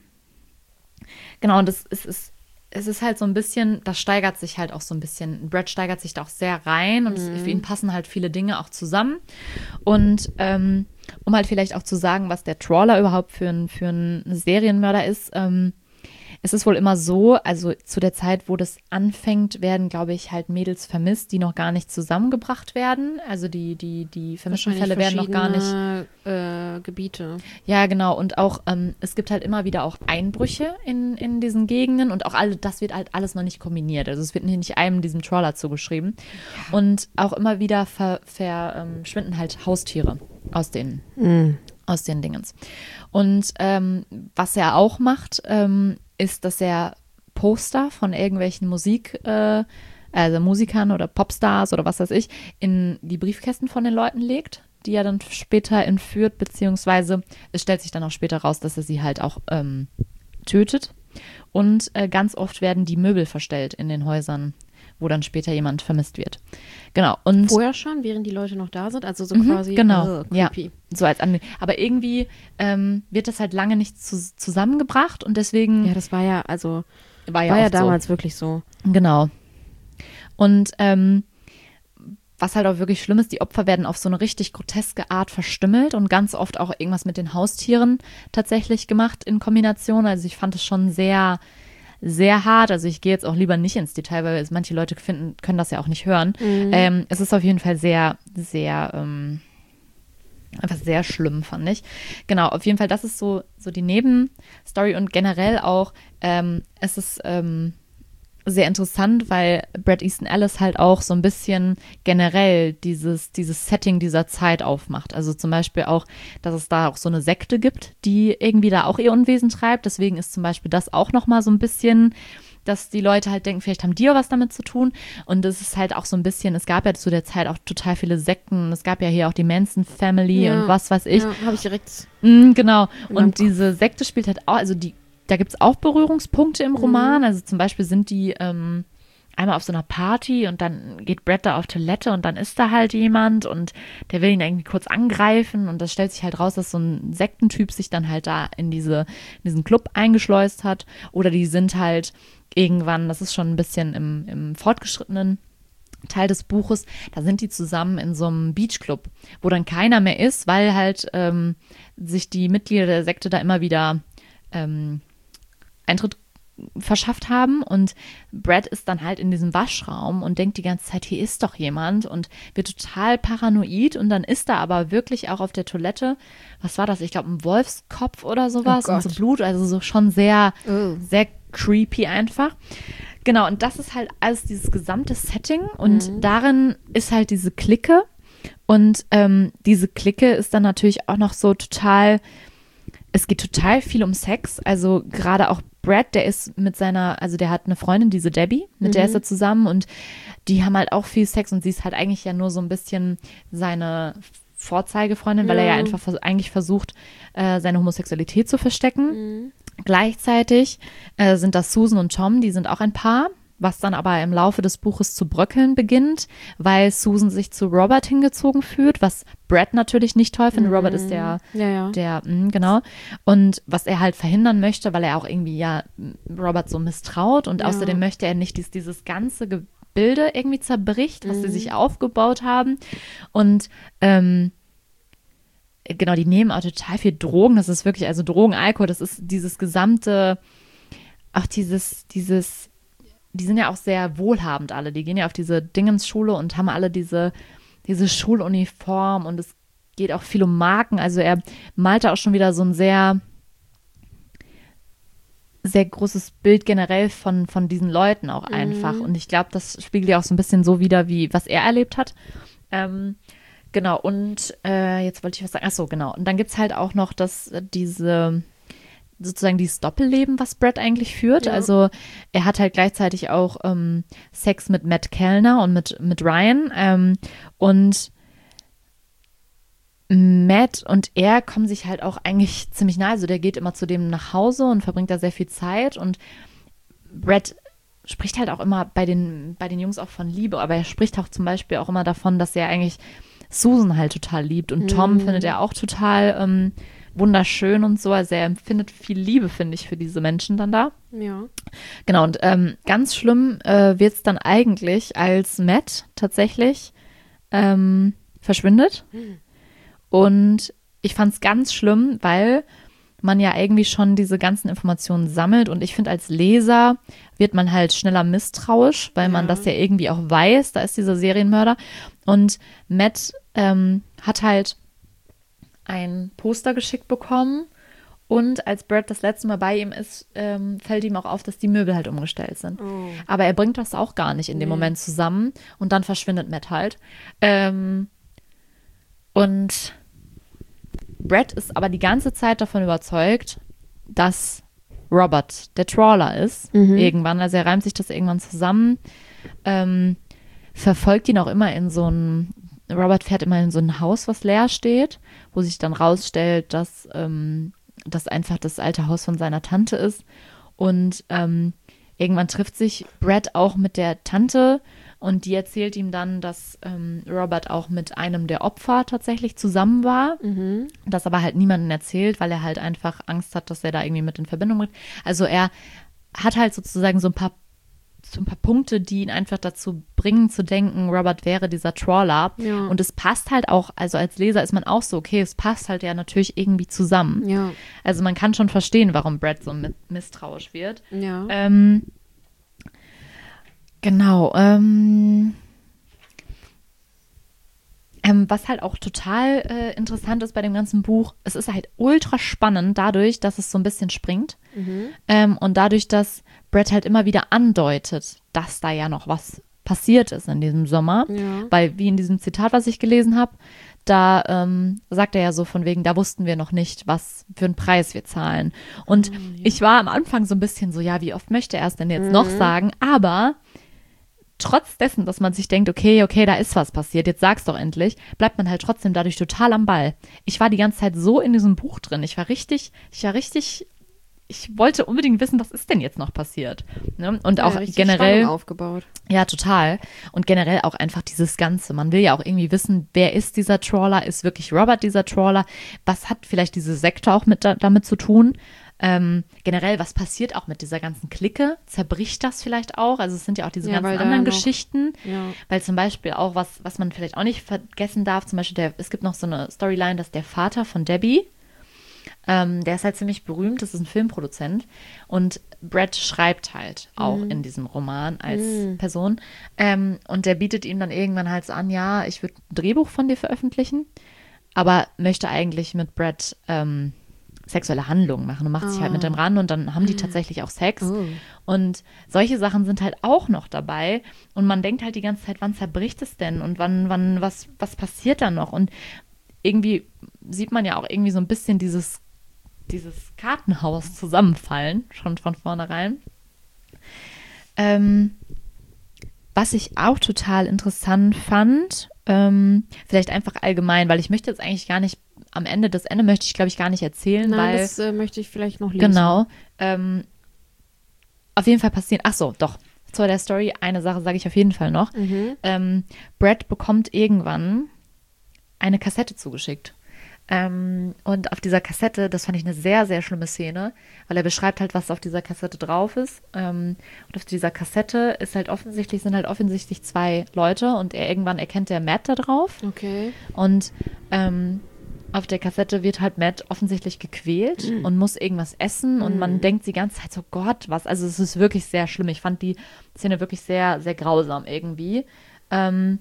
Speaker 1: Genau, und das ist, ist, es ist halt so ein bisschen, das steigert sich halt auch so ein bisschen. Brad steigert sich da auch sehr rein und es, für ihn passen halt viele Dinge auch zusammen. Und ähm, um halt vielleicht auch zu sagen, was der Trawler überhaupt für ein, für ein Serienmörder ist, ähm, es ist wohl immer so, also zu der Zeit, wo das anfängt, werden, glaube ich, halt Mädels vermisst, die noch gar nicht zusammengebracht werden. Also die, die, die vermissten Fälle werden noch gar nicht.
Speaker 2: Verschiedene, äh, Gebiete.
Speaker 1: Ja, genau. Und auch, ähm, es gibt halt immer wieder auch Einbrüche in, in diesen Gegenden und auch alle, das wird halt alles noch nicht kombiniert. Also es wird nicht einem diesem Trawler zugeschrieben. Und auch immer wieder ver, verschwinden halt Haustiere aus den,
Speaker 2: Mhm.
Speaker 1: aus den Dingens. Und ähm, was er auch macht, ähm, ist, dass er Poster von irgendwelchen Musik, äh, also Musikern oder Popstars oder was weiß ich, in die Briefkästen von den Leuten legt, die er dann später entführt, beziehungsweise es stellt sich dann auch später raus, dass er sie halt auch ähm, tötet. Und äh, ganz oft werden die Möbel verstellt in den Häusern, wo dann später jemand vermisst wird. Genau. Und
Speaker 2: Vorher schon, während die Leute noch da sind? Also so
Speaker 1: Mhm,
Speaker 2: quasi
Speaker 1: genau,
Speaker 2: äh,
Speaker 1: ja.
Speaker 2: creepy.
Speaker 1: so als Anle aber irgendwie ähm, wird das halt lange nicht zu zusammengebracht und deswegen
Speaker 2: Ja, das war ja, also
Speaker 1: war ja,
Speaker 2: war ja
Speaker 1: oft
Speaker 2: damals wirklich so.
Speaker 1: so. Genau. Und ähm, was halt auch wirklich schlimm ist, die Opfer werden auf so eine richtig groteske Art verstümmelt und ganz oft auch irgendwas mit den Haustieren tatsächlich gemacht in Kombination. Also ich fand es schon sehr, sehr hart. Also ich gehe jetzt auch lieber nicht ins Detail, weil es manche Leute finden, können das ja auch nicht hören. Ähm, es ist auf jeden Fall sehr, sehr, ähm, einfach sehr schlimm, fand ich. Genau, auf jeden Fall, das ist so, so die Nebenstory und generell auch, ähm, es ist ähm, sehr interessant, weil Bret Easton Ellis halt auch so ein bisschen generell dieses, dieses Setting dieser Zeit aufmacht. Also zum Beispiel auch, dass es da auch so eine Sekte gibt, die irgendwie da auch ihr Unwesen treibt. Deswegen ist zum Beispiel das auch nochmal so ein bisschen, dass die Leute halt denken, vielleicht haben die ja was damit zu tun. Und es ist halt auch so ein bisschen, es gab ja zu der Zeit auch total viele Sekten. Es gab ja hier auch die Manson Family
Speaker 2: Ja,
Speaker 1: und was weiß ich.
Speaker 2: Ja, habe ich direkt.
Speaker 1: Mm, genau.
Speaker 2: in meinem
Speaker 1: Und diese Sekte spielt halt auch, also die, da gibt es auch Berührungspunkte im Roman.
Speaker 2: Mhm.
Speaker 1: Also zum Beispiel sind die ähm, einmal auf so einer Party und dann geht Brad da auf Toilette und dann ist da halt jemand und der will ihn irgendwie kurz angreifen und das stellt sich halt raus, dass so ein Sektentyp sich dann halt da in diese, in diesen Club eingeschleust hat. Oder die sind halt irgendwann, das ist schon ein bisschen im, im fortgeschrittenen Teil des Buches, da sind die zusammen in so einem Beachclub, wo dann keiner mehr ist, weil halt ähm, sich die Mitglieder der Sekte da immer wieder ähm, Eintritt verschafft haben und Brad ist dann halt in diesem Waschraum und denkt die ganze Zeit, hier ist doch jemand und wird total paranoid und dann ist da aber wirklich auch auf der Toilette, was war das, ich glaube ein Wolfskopf oder sowas
Speaker 2: Oh
Speaker 1: und so
Speaker 2: Gott.
Speaker 1: Blut, also so schon sehr,
Speaker 2: Oh.
Speaker 1: sehr creepy einfach. Genau, und das ist halt alles dieses gesamte Setting und
Speaker 2: Mhm.
Speaker 1: darin ist halt diese Clique und ähm, diese Clique ist dann natürlich auch noch so total, es geht total viel um Sex, also gerade auch Brad, der ist mit seiner, also der hat eine Freundin, diese Debbie, mit mhm. der ist er zusammen und die haben halt auch viel Sex und sie ist halt eigentlich ja nur so ein bisschen seine Vorzeigefreundin, weil ja. er ja einfach vers- eigentlich versucht, äh, seine Homosexualität zu verstecken. Mhm. Gleichzeitig äh, sind das Susan und Tom, die sind auch ein Paar, was dann aber im Laufe des Buches zu bröckeln beginnt, weil Susan sich zu Robert hingezogen fühlt, was Brad natürlich nicht toll findet. Mhm. Robert ist der,
Speaker 2: ja, ja.
Speaker 1: der, mh, genau. Und was er halt verhindern möchte, weil er auch irgendwie ja Robert so misstraut und ja. außerdem möchte er nicht, dass dieses ganze Gebilde irgendwie zerbricht, was mhm. sie sich aufgebaut haben. Und ähm, genau, die nehmen auch total viel Drogen. Das ist wirklich, also Drogen, Alkohol, das ist dieses gesamte, auch dieses, dieses die sind ja auch sehr wohlhabend alle. Die gehen ja auf diese Dingensschule und haben alle diese, diese Schuluniform und es geht auch viel um Marken. Also er malte auch schon wieder so ein sehr, sehr großes Bild generell von, von diesen Leuten auch einfach. Mhm. Und ich glaube, das spiegelt ja auch so ein bisschen so wider, wie was er erlebt hat. Ähm, genau, und äh, jetzt wollte ich was sagen. Achso, genau. Und dann gibt es halt auch noch das, diese sozusagen dieses Doppelleben, was Brad eigentlich führt. Ja. Also er hat halt gleichzeitig auch ähm, Sex mit Matt Kellner und mit, mit Ryan. Ähm, und Matt und er kommen sich halt auch eigentlich ziemlich nahe. Also der geht immer zu dem nach Hause und verbringt da sehr viel Zeit. Und Brad spricht halt auch immer bei den, bei den Jungs auch von Liebe. Aber er spricht auch zum Beispiel auch immer davon, dass er eigentlich Susan halt total liebt. Und Tom mhm. findet er auch total ähm, wunderschön und so. Also er empfindet viel Liebe, finde ich, für diese Menschen dann da.
Speaker 2: Ja.
Speaker 1: Genau, und ähm, ganz schlimm äh, wird es dann eigentlich, als Matt tatsächlich ähm, verschwindet. Mhm. Und ich fand es ganz schlimm, weil man ja irgendwie schon diese ganzen Informationen sammelt. Und ich finde, als Leser wird man halt schneller misstrauisch, weil ja. man das ja irgendwie auch weiß. Da ist dieser Serienmörder. Und Matt ähm, hat halt ein Poster geschickt bekommen und als Brad das letzte Mal bei ihm ist, ähm, fällt ihm auch auf, dass die Möbel halt umgestellt sind. Oh. Aber er bringt das auch gar nicht in dem nee. Moment zusammen und dann verschwindet Matt halt. Ähm, und Brad ist aber die ganze Zeit davon überzeugt, dass Robert der Trawler ist. Mhm. Irgendwann, also er reimt sich das irgendwann zusammen, ähm, verfolgt ihn auch immer in so ein Robert fährt immer in so ein Haus, was leer steht, wo sich dann rausstellt, dass ähm, das einfach das alte Haus von seiner Tante ist. Und ähm, irgendwann trifft sich Brad auch mit der Tante und die erzählt ihm dann, dass ähm, Robert auch mit einem der Opfer tatsächlich zusammen war. Mhm. Das aber halt niemandem erzählt, weil er halt einfach Angst hat, dass er da irgendwie mit in Verbindung bringt. Also er hat halt sozusagen so ein paar so ein paar Punkte, die ihn einfach dazu bringen zu denken, Robert wäre dieser Trawler. Ja. Und es passt halt auch, also als Leser ist man auch so, okay, es passt halt ja natürlich irgendwie zusammen.
Speaker 2: Ja.
Speaker 1: Also man kann schon verstehen, warum Brad so misstrauisch wird.
Speaker 2: Ja.
Speaker 1: Ähm, genau. Ähm, ähm, was halt auch total äh, interessant ist bei dem ganzen Buch, es ist halt ultra spannend dadurch, dass es so ein bisschen springt. Mhm. Ähm, und dadurch, dass Brad halt immer wieder andeutet, dass da ja noch was passiert ist in diesem Sommer. Ja. Weil, wie in diesem Zitat, was ich gelesen habe, da ähm, sagt er ja so von wegen, da wussten wir noch nicht, was für einen Preis wir zahlen. Und oh, ja. ich war am Anfang so ein bisschen so, ja, wie oft möchte er es denn jetzt mhm. noch sagen? Aber trotz dessen, dass man sich denkt, okay, okay, da ist was passiert, jetzt sag's doch endlich, bleibt man halt trotzdem dadurch total am Ball. Ich war die ganze Zeit so in diesem Buch drin. Ich war richtig, ich war richtig ich wollte unbedingt wissen, was ist denn jetzt noch passiert. Ne? Und ja, auch generell
Speaker 2: Spannung aufgebaut.
Speaker 1: Ja, total. Und generell auch einfach dieses Ganze. Man will ja auch irgendwie wissen, wer ist dieser Trawler? Ist wirklich Robert dieser Trawler? Was hat vielleicht diese Sekte auch mit da, damit zu tun? Ähm, generell, was passiert auch mit dieser ganzen Clique? Zerbricht das vielleicht auch? Also es sind ja auch diese ja, ganzen anderen Geschichten. Ja. Weil zum Beispiel auch, was, was man vielleicht auch nicht vergessen darf, zum Beispiel, der, es gibt noch so eine Storyline, dass der Vater von Debbie, Ähm, der ist halt ziemlich berühmt, das ist ein Filmproduzent und Brad schreibt halt auch mm. in diesem Roman als mm. Person ähm, und der bietet ihm dann irgendwann halt so an, ja, ich würde ein Drehbuch von dir veröffentlichen, aber möchte eigentlich mit Brad ähm, sexuelle Handlungen machen und macht oh. sich halt mit dem ran und dann haben die tatsächlich auch Sex oh. und solche Sachen sind halt auch noch dabei und man denkt halt die ganze Zeit, wann zerbricht es denn und wann, wann, was, was passiert da noch und irgendwie sieht man ja auch irgendwie so ein bisschen dieses dieses Kartenhaus zusammenfallen, schon von vornherein. Ähm, was ich auch total interessant fand, ähm, vielleicht einfach allgemein, weil ich möchte jetzt eigentlich gar nicht, am Ende, das Ende möchte ich, glaube ich, gar nicht erzählen,
Speaker 2: Nein,
Speaker 1: weil...
Speaker 2: das äh, möchte ich vielleicht noch lesen.
Speaker 1: Genau. Ähm, auf jeden Fall passieren, ach so, doch, zu der Story, eine Sache sage ich auf jeden Fall noch.
Speaker 2: Mhm.
Speaker 1: Ähm, Brad bekommt irgendwann eine Kassette zugeschickt. Ähm, und auf dieser Kassette, das fand ich eine sehr, sehr schlimme Szene, weil er beschreibt halt, was auf dieser Kassette drauf ist. Ähm, und auf dieser Kassette ist halt offensichtlich, sind halt offensichtlich zwei Leute und er irgendwann erkennt der Matt da drauf.
Speaker 2: Okay.
Speaker 1: Und ähm, auf der Kassette wird halt Matt offensichtlich gequält
Speaker 2: Mhm.
Speaker 1: und muss irgendwas essen und man
Speaker 2: Mhm.
Speaker 1: denkt die ganze Zeit so, Gott, was? Also es ist wirklich sehr schlimm. Ich fand die Szene wirklich sehr, sehr grausam irgendwie. Ähm,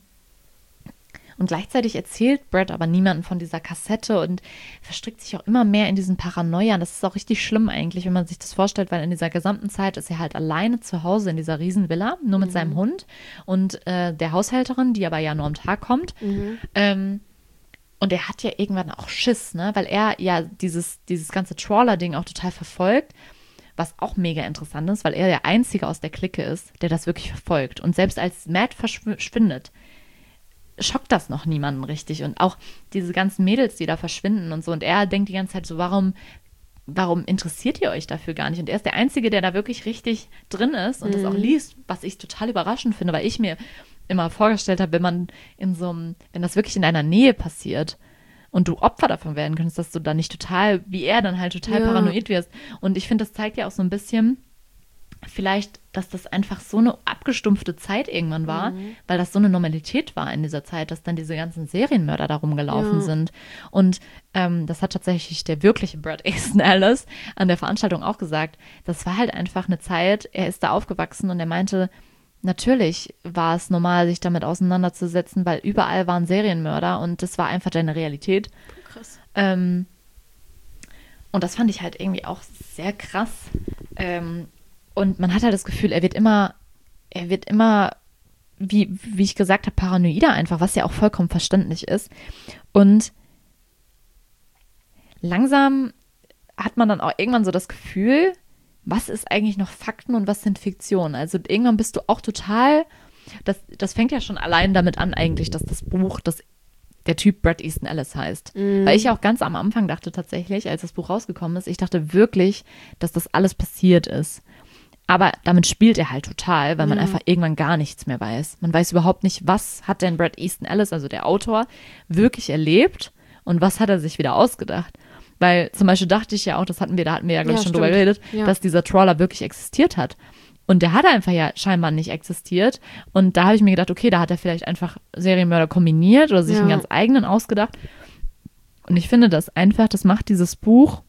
Speaker 1: und gleichzeitig erzählt Brad aber niemanden von dieser Kassette und verstrickt sich auch immer mehr in diesen Paranoia. Und das ist auch richtig schlimm eigentlich, wenn man sich das vorstellt, weil in dieser gesamten Zeit ist er halt alleine zu Hause in dieser Riesenvilla, nur mit
Speaker 2: Mhm.
Speaker 1: seinem Hund und äh, der Haushälterin, die aber ja nur am Tag kommt.
Speaker 2: Mhm.
Speaker 1: Ähm, und er hat ja irgendwann auch Schiss, ne? Weil er ja dieses, dieses ganze Trawler-Ding auch total verfolgt, was auch mega interessant ist, weil er der Einzige aus der Clique ist, der das wirklich verfolgt. Und selbst als Matt verschwindet, schockt das noch niemanden richtig. Und auch diese ganzen Mädels, die da verschwinden und so. Und er denkt die ganze Zeit so, warum, warum interessiert ihr euch dafür gar nicht? Und er ist der Einzige, der da wirklich richtig drin ist und
Speaker 2: Mhm.
Speaker 1: das auch liest, was ich total überraschend finde, weil ich mir immer vorgestellt habe, wenn man in so einem, wenn das wirklich in deiner Nähe passiert und du Opfer davon werden könntest, dass du dann nicht total, wie er dann halt total
Speaker 2: Ja.
Speaker 1: paranoid wirst. Und ich finde, das zeigt ja auch so ein bisschen vielleicht, dass das einfach so eine abgestumpfte Zeit irgendwann war,
Speaker 2: Mhm.
Speaker 1: weil das so eine Normalität war in dieser Zeit, dass dann diese ganzen Serienmörder da rumgelaufen
Speaker 2: Ja.
Speaker 1: sind. Und ähm, das hat tatsächlich der wirkliche Brad Easton Ellis an der Veranstaltung auch gesagt. Das war halt einfach eine Zeit, er ist da aufgewachsen und er meinte, natürlich war es normal, sich damit auseinanderzusetzen, weil überall waren Serienmörder und das war einfach deine Realität.
Speaker 2: Krass.
Speaker 1: Ähm, und das fand ich halt irgendwie auch sehr krass. Ähm, und man hat halt das Gefühl, er wird immer, er wird immer, wie, wie ich gesagt habe, paranoider einfach, was ja auch vollkommen verständlich ist. Und langsam hat man dann auch irgendwann so das Gefühl, was ist eigentlich noch Fakten und was sind Fiktionen? Also irgendwann bist du auch total, das, das fängt ja schon allein damit an eigentlich, dass das Buch, das der Typ Brad Easton Ellis heißt.
Speaker 2: Mhm.
Speaker 1: Weil ich ja auch ganz am Anfang dachte tatsächlich, als das Buch rausgekommen ist, ich dachte wirklich, dass das alles passiert ist. Aber damit spielt er halt total, weil man
Speaker 2: Ja.
Speaker 1: einfach irgendwann gar nichts mehr weiß. Man weiß überhaupt nicht, was hat denn Brad Easton Ellis, also der Autor, wirklich erlebt und was hat er sich wieder ausgedacht. Weil zum Beispiel dachte ich ja auch, das hatten wir, da hatten wir ja, glaube ich,
Speaker 2: Ja,
Speaker 1: schon drüber
Speaker 2: stimmt.
Speaker 1: geredet,
Speaker 2: Ja.
Speaker 1: dass dieser Trawler wirklich existiert hat. Und der hat einfach ja scheinbar nicht existiert. Und da habe ich mir gedacht, okay, da hat er vielleicht einfach Serienmörder kombiniert oder sich
Speaker 2: Ja.
Speaker 1: einen ganz eigenen ausgedacht. Und ich finde das einfach, das macht dieses Buch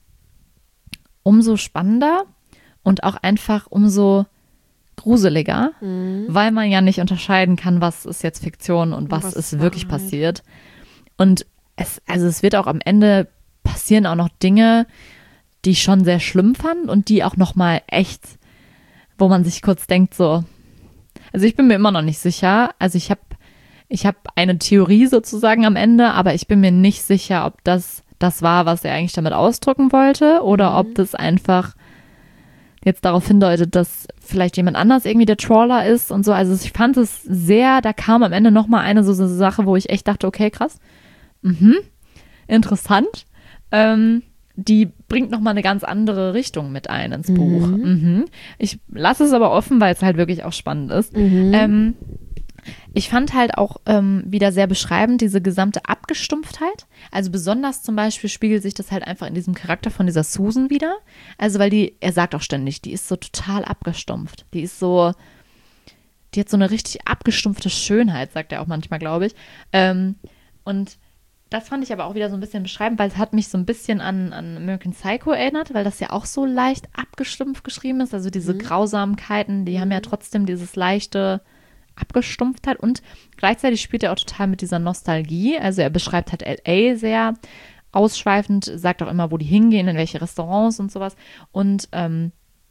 Speaker 1: umso spannender und auch einfach umso gruseliger,
Speaker 2: Mhm.
Speaker 1: weil man ja nicht unterscheiden kann, was ist jetzt Fiktion und was,
Speaker 2: Was
Speaker 1: ist
Speaker 2: ist
Speaker 1: wirklich
Speaker 2: Wahrheit.
Speaker 1: passiert. Und es, also es wird auch am Ende passieren auch noch Dinge, die ich schon sehr schlimm fand und die auch noch mal echt, wo man sich kurz denkt so, also ich bin mir immer noch nicht sicher, also ich habe ich habe eine Theorie sozusagen am Ende, aber ich bin mir nicht sicher, ob das das war, was er eigentlich damit ausdrücken wollte oder
Speaker 2: Mhm.
Speaker 1: ob das einfach jetzt darauf hindeutet, dass vielleicht jemand anders irgendwie der Trawler ist und so. Also ich fand es sehr, da kam am Ende noch mal eine so, so Sache, wo ich echt dachte, okay, krass, mhm, interessant. Ähm, die bringt noch mal eine ganz andere Richtung mit ein ins
Speaker 2: Mhm.
Speaker 1: Buch. Mhm. Ich lasse es aber offen, weil es halt wirklich auch spannend ist.
Speaker 2: Mhm.
Speaker 1: Ähm, ich fand halt auch ähm, wieder sehr beschreibend diese gesamte Abgestumpftheit. Also besonders zum Beispiel spiegelt sich das halt einfach in diesem Charakter von dieser Susan wieder. Also weil die, er sagt auch ständig, die ist so total abgestumpft. Die ist so, die hat so eine richtig abgestumpfte Schönheit, sagt er auch manchmal, glaube ich. Ähm, und das fand ich aber auch wieder so ein bisschen beschreibend, weil es hat mich so ein bisschen an, an American Psycho erinnert, weil das ja auch so leicht abgestumpft geschrieben ist. Also diese
Speaker 2: Mhm.
Speaker 1: Grausamkeiten, die haben ja trotzdem dieses leichte Abgestumpftheit und gleichzeitig spielt er auch total mit dieser Nostalgie. Also er beschreibt halt L A sehr ausschweifend, sagt auch immer, wo die hingehen, in welche Restaurants und sowas. Und ähm,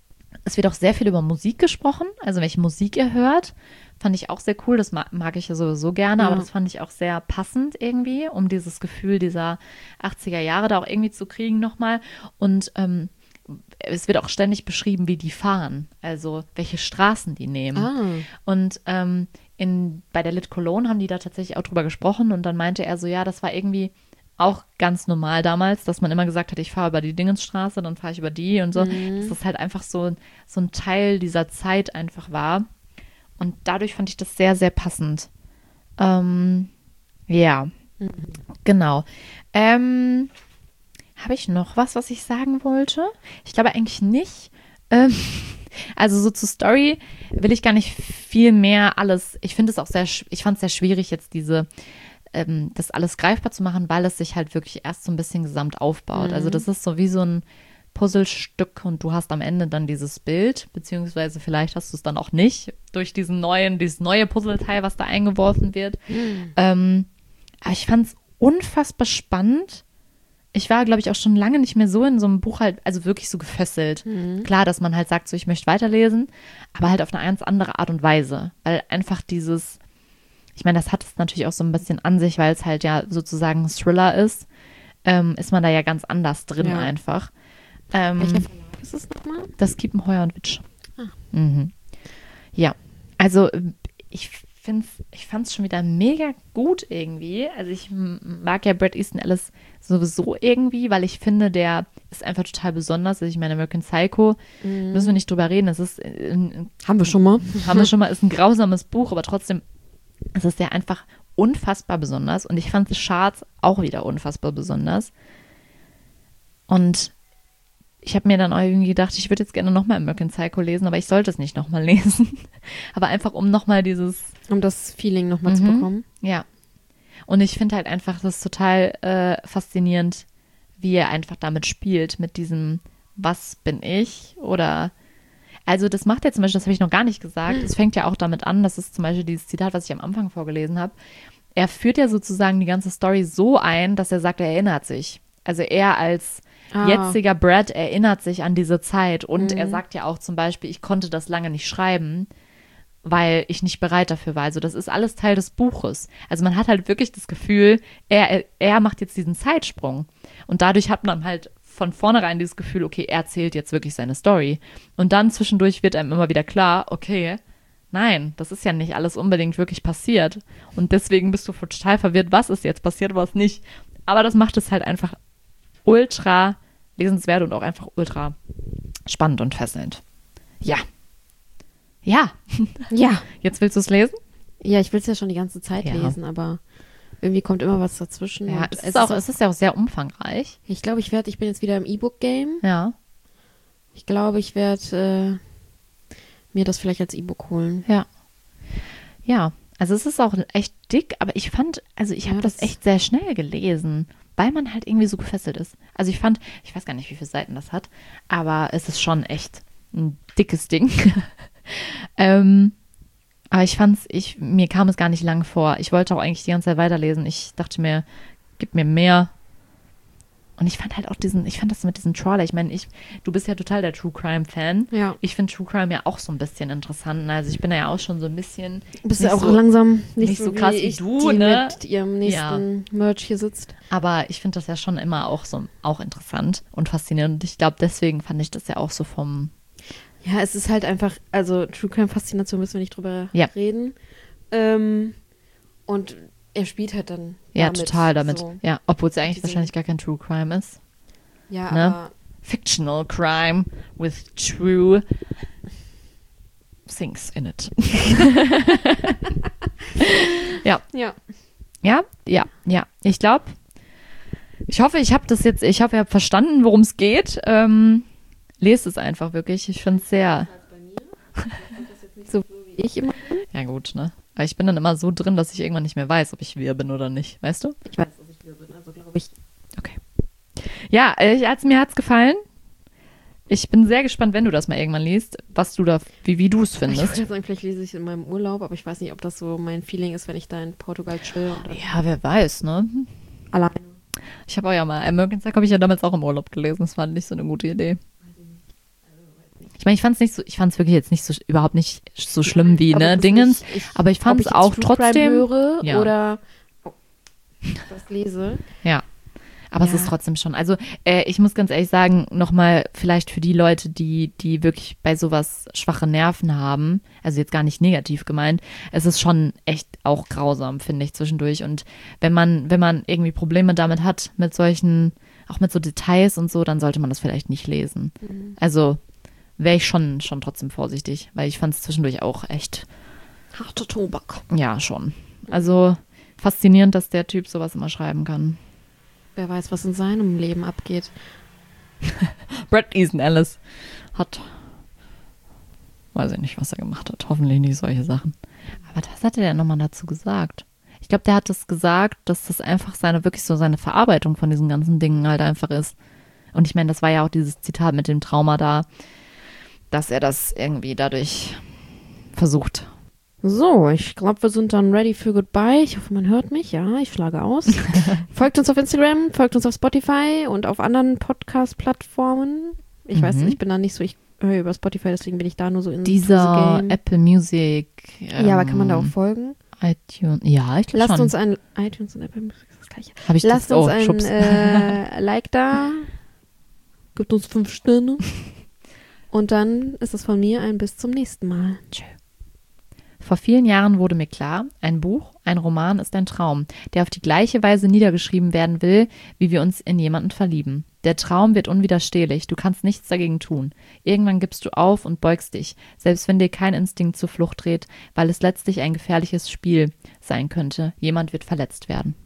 Speaker 1: Es wird auch sehr viel über Musik gesprochen, also welche Musik ihr hört. Fand ich auch sehr cool, das mag, mag ich ja sowieso gerne,
Speaker 2: Ja.
Speaker 1: aber das fand ich auch sehr passend irgendwie, um dieses Gefühl dieser achtziger Jahre da auch irgendwie zu kriegen nochmal. Und ähm, es wird auch ständig beschrieben, wie die fahren, also welche Straßen die nehmen.
Speaker 2: Ah.
Speaker 1: Und ähm, in, bei der Lit Cologne haben die da tatsächlich auch drüber gesprochen und dann meinte er so, ja, das war irgendwie auch ganz normal damals, dass man immer gesagt hat, ich fahre über die Dingensstraße, dann fahre ich über die und so,
Speaker 2: Mhm.
Speaker 1: dass das halt einfach so, so ein Teil dieser Zeit einfach war. Und dadurch fand ich das sehr, sehr passend. Ähm, ja,
Speaker 2: Mhm.
Speaker 1: genau. Ähm, habe ich noch was, was ich sagen wollte? Ich glaube eigentlich nicht. Ähm, also so zur Story will ich gar nicht viel mehr alles. Ich finde es auch sehr, sch- ich fand es sehr schwierig, jetzt diese, ähm, das alles greifbar zu machen, weil es sich halt wirklich erst so ein bisschen gesamt aufbaut.
Speaker 2: Mhm.
Speaker 1: Also das ist so wie so ein Puzzlestück und du hast am Ende dann dieses Bild, beziehungsweise vielleicht hast du es dann auch nicht durch diesen neuen, dieses neue Puzzleteil, was da eingeworfen wird.
Speaker 2: Mhm.
Speaker 1: Ähm, aber ich fand es unfassbar spannend. Ich war, glaube ich, auch schon lange nicht mehr so in so einem Buch halt, also wirklich so gefesselt.
Speaker 2: Mhm.
Speaker 1: Klar, dass man halt sagt, so ich möchte weiterlesen, aber halt auf eine ganz andere Art und Weise. Weil einfach dieses, ich meine, das hat es natürlich auch so ein bisschen an sich, weil es halt ja sozusagen ein Thriller ist, ähm, ist man da ja ganz anders drin
Speaker 2: Ja.
Speaker 1: einfach. Ähm,
Speaker 2: Welcher Verlag ist es nochmal?
Speaker 1: das Kiepenheuer und Witsch.
Speaker 2: Ah.
Speaker 1: Mhm. Ja, also ich finde ich fand es schon wieder mega gut irgendwie. Also ich m- mag ja Bret Easton Ellis sowieso irgendwie, weil ich finde, der ist einfach total besonders. Also ich meine, American Psycho,
Speaker 2: Mhm.
Speaker 1: müssen wir nicht drüber reden. Das ist, äh, ein-
Speaker 2: Haben wir schon mal.
Speaker 1: haben wir schon mal, ist ein grausames Buch, aber trotzdem ist es ja einfach unfassbar besonders. Und ich fand The Shards auch wieder unfassbar besonders. Und ich habe mir dann irgendwie gedacht, ich würde jetzt gerne nochmal American Psycho lesen, aber ich sollte es nicht nochmal lesen. Aber einfach, um nochmal dieses,
Speaker 2: Um das Feeling nochmal zu
Speaker 1: Mhm.
Speaker 2: bekommen.
Speaker 1: ja. Und ich finde halt einfach das total äh, faszinierend, wie er einfach damit spielt, mit diesem, was bin ich? Oder, also das macht er zum Beispiel, das habe ich noch gar nicht gesagt, es fängt ja auch damit an, das ist zum Beispiel dieses Zitat, was ich am Anfang vorgelesen habe. Er führt ja sozusagen die ganze Story so ein, dass er sagt, er erinnert sich. Also er als
Speaker 2: Ah.
Speaker 1: jetziger Brad erinnert sich an diese Zeit und
Speaker 2: Mhm.
Speaker 1: er sagt ja auch zum Beispiel, ich konnte das lange nicht schreiben, weil ich nicht bereit dafür war. Also das ist alles Teil des Buches. Also man hat halt wirklich das Gefühl, er, er macht jetzt diesen Zeitsprung. Und dadurch hat man halt von vornherein dieses Gefühl, okay, er erzählt jetzt wirklich seine Story. Und dann zwischendurch wird einem immer wieder klar, okay, nein, das ist ja nicht alles unbedingt wirklich passiert. Und deswegen bist du total verwirrt, was ist jetzt passiert, was nicht. Aber das macht es halt einfach ultra lesenswert und auch einfach ultra spannend und fesselnd. Ja. Ja,
Speaker 2: Ja.
Speaker 1: jetzt willst du es lesen?
Speaker 2: Ja, ich will es ja schon die ganze Zeit
Speaker 1: Ja.
Speaker 2: lesen, aber irgendwie kommt immer was dazwischen.
Speaker 1: Ja,
Speaker 2: und
Speaker 1: es ist, auch, es ist ja auch sehr umfangreich.
Speaker 2: Ich glaube, ich werde, ich bin jetzt wieder im E-Book-Game.
Speaker 1: Ja,
Speaker 2: Ich glaube, ich werde äh, mir das vielleicht als E-Book holen.
Speaker 1: ja. Ja, also es ist auch echt dick, aber ich fand, also ich
Speaker 2: Ja,
Speaker 1: habe das
Speaker 2: das-
Speaker 1: echt sehr schnell gelesen, weil man halt irgendwie so gefesselt ist. Also ich fand, ich weiß gar nicht, wie viele Seiten das hat, aber es ist schon echt ein dickes Ding. ähm, aber ich fand's, ich, mir kam es gar nicht lang vor. Ich wollte auch eigentlich die ganze Zeit weiterlesen. Ich dachte mir, gib mir mehr. Und ich fand halt auch diesen, ich fand das mit diesem Trawler, ich meine, ich, du bist ja total der True Crime Fan.
Speaker 2: Ja.
Speaker 1: Ich finde True Crime ja auch so ein bisschen interessant. Also ich bin ja auch schon so ein bisschen
Speaker 2: Bist
Speaker 1: nicht
Speaker 2: du auch
Speaker 1: so-
Speaker 2: langsam nicht,
Speaker 1: nicht so krass wie
Speaker 2: ich,
Speaker 1: du,
Speaker 2: die
Speaker 1: ne?
Speaker 2: mit ihrem nächsten Merch hier sitzt.
Speaker 1: Aber ich finde das ja schon immer auch so auch interessant und faszinierend. Und ich glaube, deswegen fand ich das ja auch so vom.
Speaker 2: Ja, es ist halt einfach, also True Crime Faszination müssen wir nicht drüber
Speaker 1: Ja.
Speaker 2: reden. Ähm, und er spielt halt dann
Speaker 1: Ja,
Speaker 2: damit,
Speaker 1: total damit.
Speaker 2: So.
Speaker 1: Ja, obwohl es ja eigentlich
Speaker 2: Diesen-
Speaker 1: wahrscheinlich gar kein True Crime ist.
Speaker 2: Ja,
Speaker 1: Ne?
Speaker 2: aber
Speaker 1: Fictional Crime with true things in it. ja,
Speaker 2: ja.
Speaker 1: ja, ja, ja. Ich glaube, ich hoffe, ich habe das jetzt, ich hoffe, ihr habt verstanden, worum es geht. Ähm, lest es einfach wirklich. Ich finde es sehr.
Speaker 2: So wie ich immer.
Speaker 1: Ja, gut, ne? Aber ich bin dann immer so drin, dass ich irgendwann nicht mehr weiß, ob ich wir bin oder nicht. Weißt du?
Speaker 2: Ich weiß, dass ich wieder bin, also glaube ich.
Speaker 1: Okay. Ja, ich, also mir hat's gefallen. Ich bin sehr gespannt, wenn du das mal irgendwann liest, was du da, wie, wie du es
Speaker 2: Ich würde
Speaker 1: findest.
Speaker 2: sagen, vielleicht lese ich es in meinem Urlaub, aber ich weiß nicht, ob das so mein Feeling ist, wenn ich da in Portugal chill oder
Speaker 1: Ja, wer weiß, ne?
Speaker 2: alleine.
Speaker 1: Ich habe auch ja mal American Psycho habe ich ja damals auch im Urlaub gelesen. Das war nicht so eine gute Idee. Ich meine, ich fand es nicht so, ich fand es wirklich jetzt nicht so, überhaupt nicht so schlimm wie,
Speaker 2: Aber
Speaker 1: ne,
Speaker 2: das
Speaker 1: Dingens.
Speaker 2: nicht- ich-
Speaker 1: Aber ich fand
Speaker 2: ob
Speaker 1: es
Speaker 2: jetzt
Speaker 1: auch
Speaker 2: True Crime
Speaker 1: trotzdem.
Speaker 2: höre
Speaker 1: Ja.
Speaker 2: oder oh, das lese.
Speaker 1: Ja. Aber es
Speaker 2: Ja.
Speaker 1: ist trotzdem schon. Also äh, ich muss ganz ehrlich sagen, nochmal vielleicht für die Leute, die, die wirklich bei sowas schwache Nerven haben, also jetzt gar nicht negativ gemeint, es ist schon echt auch grausam, finde ich, zwischendurch. Und wenn man, wenn man irgendwie Probleme damit hat, mit solchen, auch mit so Details und so, dann sollte man das vielleicht nicht lesen.
Speaker 2: Mhm.
Speaker 1: Also wäre ich schon, schon trotzdem vorsichtig, weil ich fand es zwischendurch auch echt,
Speaker 2: Harter Tobak.
Speaker 1: ja, schon. Also faszinierend, dass der Typ sowas immer schreiben kann.
Speaker 2: Wer weiß, was in seinem Leben abgeht.
Speaker 1: Bret Easton Ellis hat, weiß ich nicht, was er gemacht hat. Hoffentlich nicht solche Sachen. Aber was hat er denn nochmal dazu gesagt? Ich glaube, der hat das gesagt, dass das einfach seine, wirklich so seine Verarbeitung von diesen ganzen Dingen halt einfach ist. Und ich meine, das war ja auch dieses Zitat mit dem Trauma da, dass er das irgendwie dadurch versucht.
Speaker 2: So, ich glaube, wir sind dann ready für Goodbye. Ich hoffe, man hört mich. Ja, ich schlage aus. Folgt uns auf Instagram, folgt uns auf Spotify und auf anderen Podcast-Plattformen. Ich
Speaker 1: Mhm.
Speaker 2: weiß nicht, ich bin da nicht so, ich höre über Spotify, deswegen bin ich da nur so in
Speaker 1: Dieser
Speaker 2: Game.
Speaker 1: Apple Music. Ähm,
Speaker 2: Ja, aber kann man da auch folgen?
Speaker 1: iTunes. Ja, ich glaube
Speaker 2: Lasst
Speaker 1: schon.
Speaker 2: uns ein iTunes und Apple Music ist das gleiche.
Speaker 1: Hab ich
Speaker 2: Lasst
Speaker 1: das?
Speaker 2: uns
Speaker 1: Oh,
Speaker 2: ein
Speaker 1: Schubs.
Speaker 2: äh, Like da. Gibt uns fünf Sterne. Und dann ist es von mir ein bis zum nächsten Mal.
Speaker 1: Tschö. Vor vielen Jahren wurde mir klar, ein Buch, ein Roman ist ein Traum, der auf die gleiche Weise niedergeschrieben werden will, wie wir uns in jemanden verlieben. Der Traum wird unwiderstehlich, du kannst nichts dagegen tun. Irgendwann gibst du auf und beugst dich, selbst wenn dir kein Instinkt zur Flucht dreht, weil es letztlich ein gefährliches Spiel sein könnte. Jemand wird verletzt werden.